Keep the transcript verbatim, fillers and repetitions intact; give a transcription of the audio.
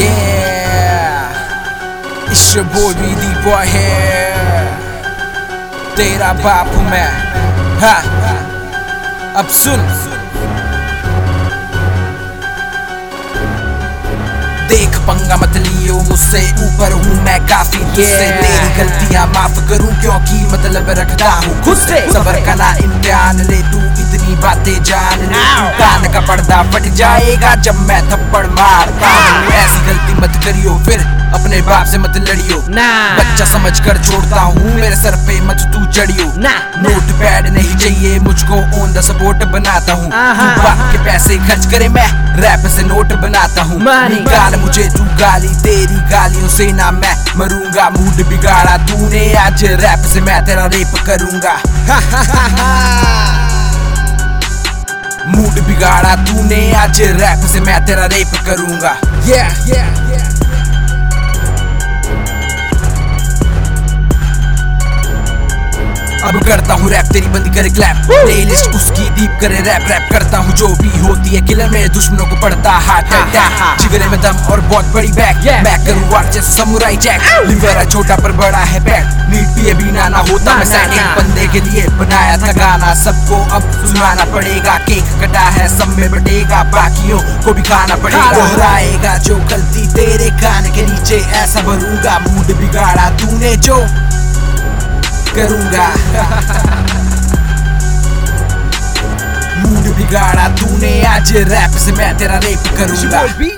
Yeah, it's your boy B D Boy here. तेरा बाप हूँ मैं, हाँ अब सुन। देख पंगा मत लियो मुझसे, ऊपर हूँ मैं काफी तुझसे। तेरी गलतियाँ माफ करूँ क्योंकि मतलब रखता हूँ खुद से। सबर का ना इम्तिहान ले तू, इतनी बातें जान ले। कान का पर्दा फट जाएगा जब मैं थप्पड़ मारता हूँ। ऐसी गलती मत करियो फिर अपने बाप से मत लड़ियो। बच्चा समझ कर छोड़ता हूँ, मेरे सर पे मत तू चढ़ियो। नोट पैड नहीं चाहिए मुझको, ऑन द सपोर्ट बनाता हूँ। बाप के पैसे खर्च करे मैं रैप से नोट बनाता हूँ। निकाल मुझे तू गाली, तेरी गालियों से ना मैं मरूंगा। मूड बिगाड़ा तूने आज, रैप से मैं तेरा रेप करूंगा। मूड बिगाड़ा तूने आज, रैप से मैं तेरा रेप करूंगा। yeah, yeah, yeah. अब करता हूँ रैप, तेरी बंदी करे क्लैप। प्लेलिस्ट उसकी डीप करे रैप। रैप करता हूँ जो भी होती है किलर, मेरे दुश्मनों को पड़ता हार्ट अटैक। जिगरे में दम और बहुत बड़ी बैक, मैं करूँ वार जैसे समुराई जैक। लिवर छोटा पर बड़ा है पैक, नीट पिए बिना ना होता मैं सैन। एक बंदे के लिए बनाया था गाना, सबको अब सुनाना पड़ेगा। केक कटा है सब में बटेगा, बाकियों को भी खाना पड़ेगा। दोहराएगा जो गलती तेरे कान के नीचे ऐसा भरूंगा। मूड बिगाड़ा तूने जो करूंगा। मूड बिगाड़ा तूने आज, रैप से मैं तेरा रेप करूंगा।